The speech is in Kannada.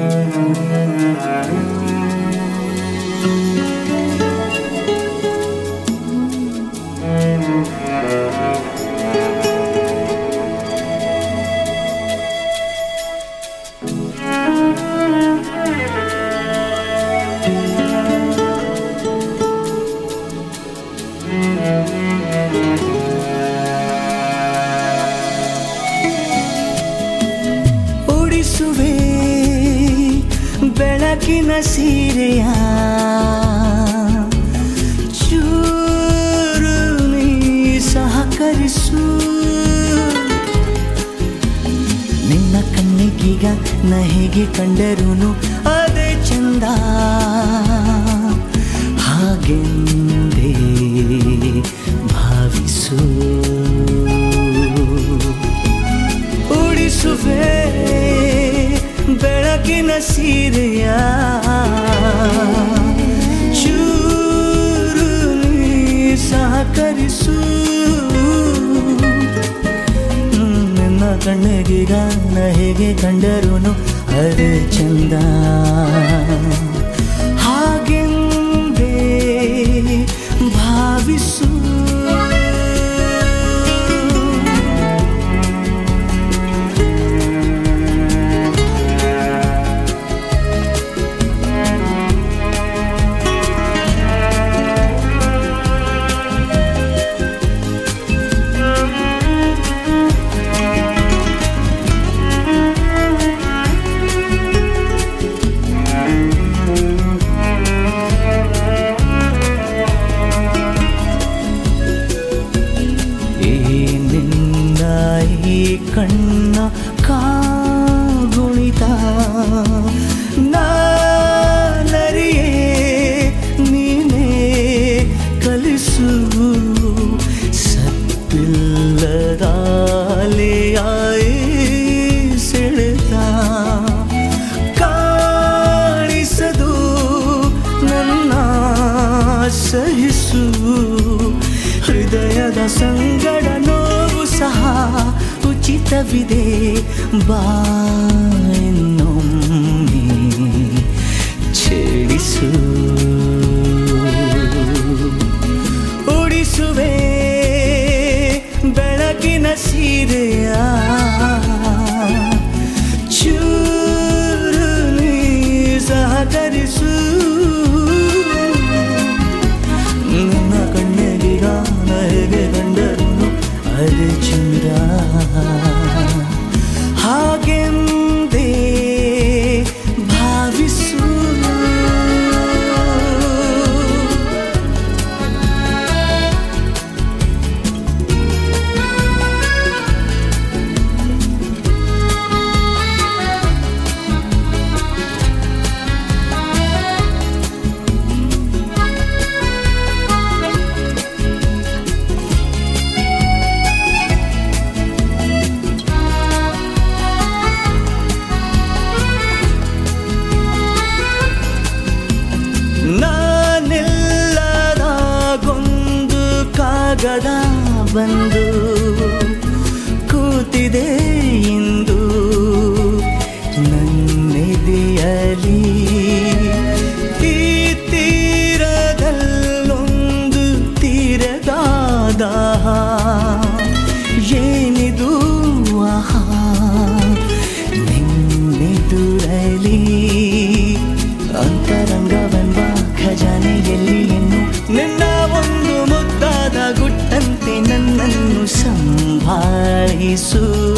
ಉಡಿಸುವೆ ಬೆಳಕಿನ ಸೀರೆಯ ಚೂರು ನೀ ಸಹಕರಿಸು ನಿನ್ನ ಕಣ್ಣಿಗೀಗ ನ ಹೇಗೆ ಕಂಡರೂ ಅದೇ ಚಂದ ಹಾಗೆಂದೇ ಭಾವಿಸು ಉಡಿಸುವೆ ಬೆಳಕಿನ ಸೀರೆಯ ಚೂರು ನೀ ಸಹಕರಿಸು ನನ್ನ ಕಣ್ಣಿಗೀಗ ನ ಹೇಗೆ ಕಂಡರೂ ಅದೇ ಚಂದ ಹಾಗೆಂದೇ ಭಾವಿಸು ಕಣ್ಣ ಕಾಗುಣಿತ ನಾನರಿಯೇ ನೀನೇ ಕಲಿಸು ಸತ್ತಿಲ್ಲದಾಲಿಯಾಯಿ ಸೆಳೆತ ಕಾಣಿಸದು ನನ್ನ ಸಹಿಸು ಹೃದಯದ ಸಂಗಡ ನೋವು ಸಹ ಉಚಿತವಿದೆ ಬಾಯನ್ನೊಮ್ಮೆ ಛೇಡಿಸು ಉಡಿಸುವೆ ಬೆಳಕಿನ ಸೀರೆಯ ಚೂರು ನೀ ಸಹಕರಿಸು ನನ್ನ ಕಣ್ಣಿಗೀಗ ಹೇಗೆ ಕಂಡರೂ ಅದೇ ಚಂದ ಹಾಗೆಂದೇ ಭಾವಿಸು ನಾನೆಲ್ಲದಾಗೊಂದು ಕಾಗದ ಬಂದು ಕೂತಿದೆ ಇಂದು ನನ್ನೆದೆಯಲಿ ಈ ತೀರದಲ್ಲೊಂದು ತೀರದಾದ ಏನಿದು ಆಹಾ ನಿನ್ನೆದುರಲಿ ಅಂತರಂಗವೆಂಬ ಖಜಾನೆಯಲ್ಲಿ ಇನ್ನು ನಿನ್ನ ಒಂದು ಮುದ್ದಾದ ಗುಟ್ಟಂತೆ ನನ್ನನ್ನು ಸಂಭಾಳಿಸು